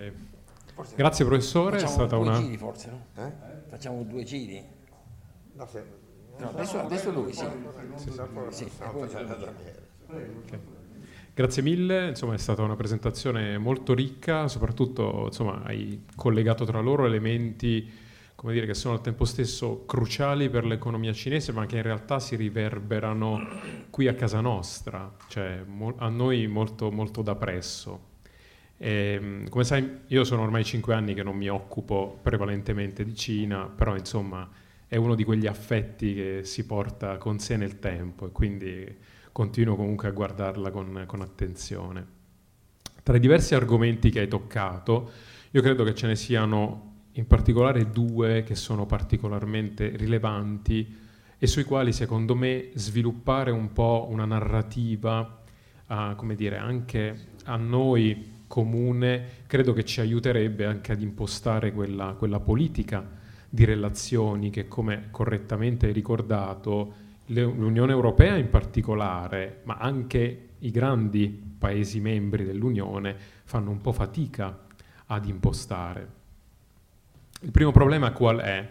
Grazie professore, è Facciamo stata due una... giri forse, no? Facciamo 2 giri? No, No, adesso lui, sì. Sì. Okay. Grazie mille, insomma è stata una presentazione molto ricca, soprattutto insomma hai collegato tra loro elementi, come dire, che sono al tempo stesso cruciali per l'economia cinese, ma che in realtà si riverberano qui a casa nostra, cioè a noi molto, molto da presso. Come sai, io sono ormai 5 anni che non mi occupo prevalentemente di Cina, però insomma è uno di quegli affetti che si porta con sé nel tempo e quindi continuo comunque a guardarla con attenzione. Tra i diversi argomenti che hai toccato, io credo che ce ne siano in particolare 2 che sono particolarmente rilevanti e sui quali secondo me sviluppare un po' una narrativa, come dire, anche a noi comune, credo che ci aiuterebbe anche ad impostare quella politica di relazioni che, come correttamente hai ricordato, l'Unione Europea in particolare, ma anche i grandi Paesi membri dell'Unione fanno un po' fatica ad impostare. Il primo problema qual è?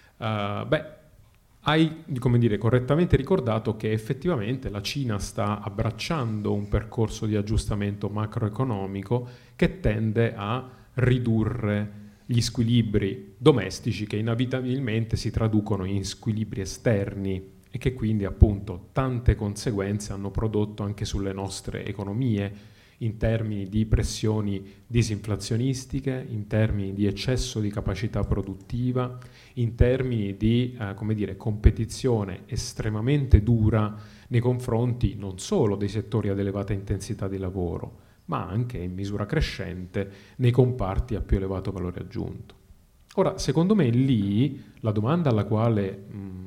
Hai, come dire, correttamente ricordato che effettivamente la Cina sta abbracciando un percorso di aggiustamento macroeconomico che tende a ridurre gli squilibri domestici che inevitabilmente si traducono in squilibri esterni e che quindi appunto tante conseguenze hanno prodotto anche sulle nostre economie in termini di pressioni disinflazionistiche, in termini di eccesso di capacità produttiva, in termini di come dire, competizione estremamente dura nei confronti non solo dei settori ad elevata intensità di lavoro, ma anche in misura crescente nei comparti a più elevato valore aggiunto. Ora, secondo me lì la domanda alla quale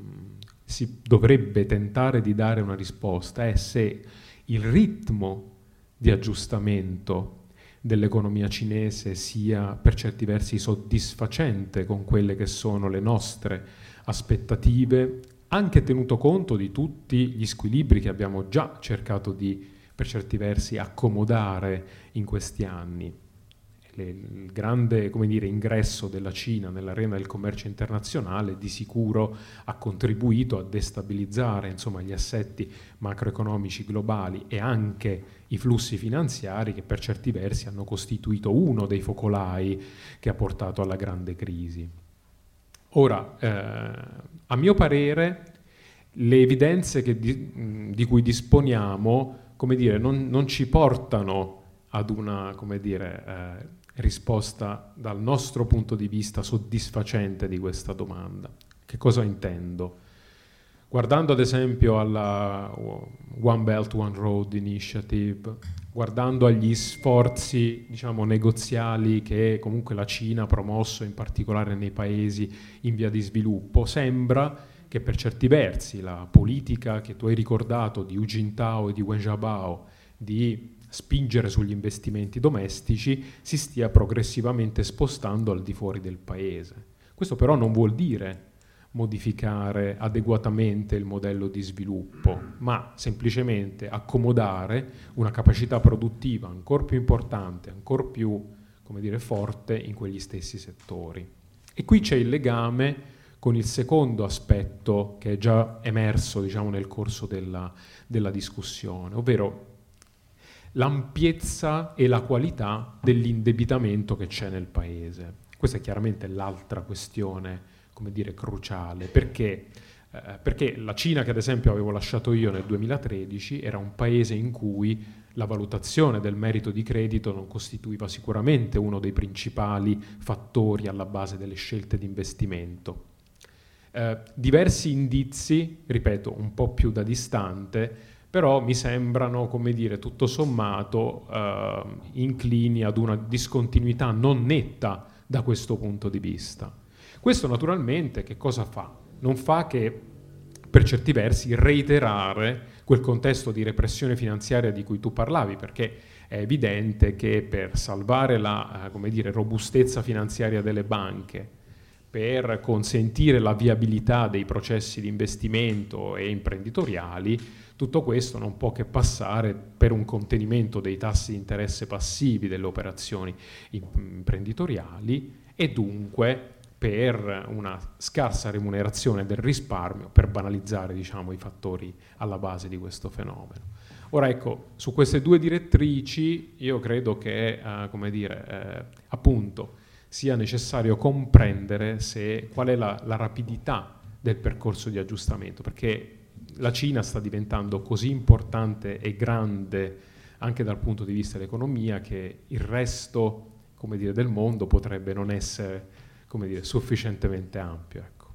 si dovrebbe tentare di dare una risposta è se il ritmo di aggiustamento dell'economia cinese sia per certi versi soddisfacente con quelle che sono le nostre aspettative, anche tenuto conto di tutti gli squilibri che abbiamo già cercato di, per certi versi, accomodare in questi anni. Il grande, come dire, ingresso della Cina nell'arena del commercio internazionale di sicuro ha contribuito a destabilizzare, insomma, gli assetti macroeconomici globali e anche i flussi finanziari che per certi versi hanno costituito uno dei focolai che ha portato alla grande crisi. Ora, a mio parere, le evidenze di cui disponiamo, come dire, non ci portano ad una, come dire, risposta dal nostro punto di vista soddisfacente di questa domanda. Che cosa intendo? Guardando ad esempio alla One Belt One Road Initiative, guardando agli sforzi, diciamo, negoziali che comunque la Cina ha promosso in particolare nei paesi in via di sviluppo, sembra che per certi versi la politica che tu hai ricordato di Hu Jintao e di Wen Jiabao di spingere sugli investimenti domestici si stia progressivamente spostando al di fuori del paese. Questo però non vuol dire modificare adeguatamente il modello di sviluppo, ma semplicemente accomodare una capacità produttiva ancora più importante, ancora più, come dire, forte in quegli stessi settori. E qui c'è il legame con il secondo aspetto che è già emerso, diciamo, nel corso della discussione, ovvero l'ampiezza e la qualità dell'indebitamento che c'è nel paese. Questa è chiaramente l'altra questione, come dire, cruciale, perché la Cina, che ad esempio avevo lasciato io nel 2013, era un paese in cui la valutazione del merito di credito non costituiva sicuramente uno dei principali fattori alla base delle scelte di investimento. Diversi indizi, ripeto, un po' più da distante, però mi sembrano, come dire, tutto sommato inclini ad una discontinuità non netta da questo punto di vista. Questo naturalmente che cosa fa? Non fa che per certi versi reiterare quel contesto di repressione finanziaria di cui tu parlavi, perché è evidente che per salvare la, come dire, robustezza finanziaria delle banche, per consentire la viabilità dei processi di investimento e imprenditoriali, Tutto questo non può che passare per un contenimento dei tassi di interesse passivi delle operazioni imprenditoriali e dunque per una scarsa remunerazione del risparmio, per banalizzare, diciamo, i fattori alla base di questo fenomeno. Ora ecco, su queste due direttrici io credo che, appunto, sia necessario comprendere qual è la rapidità del percorso di aggiustamento, perché la Cina sta diventando così importante e grande anche dal punto di vista dell'economia che il resto, come dire, del mondo potrebbe non essere, come dire, sufficientemente ampio.